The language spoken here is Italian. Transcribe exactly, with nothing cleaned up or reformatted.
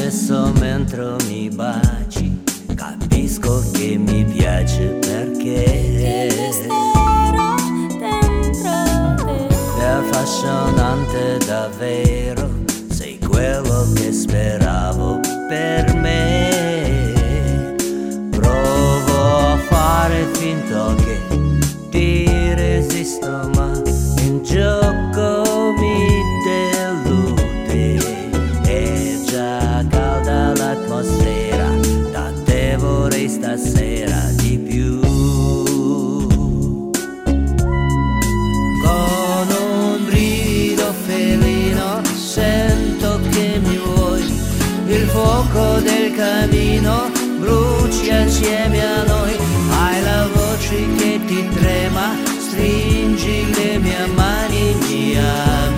adesso mentre mi baci capisco che mi piace perché resterò dentro te. è affascinante davvero, sei quello che speravo per me. Provo a fare finta che ti resisto, ma in gioco mi delude. È già calda l'atmosfera, da te vorrei stasera di più. Con un brivido felino sento che mi vuoi, il fuoco del camino brucia insieme a noi. Hai la voce che ti trema, stringi le mie mani, mia